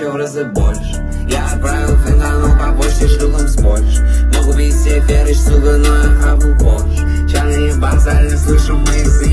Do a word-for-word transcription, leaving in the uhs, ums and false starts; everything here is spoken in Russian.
еще в разы больше. Я отправил финал по почте шлюхом с Польши. Могу вести веришь, сука, но я хапу позже. Чаны ебаться, не слышу моих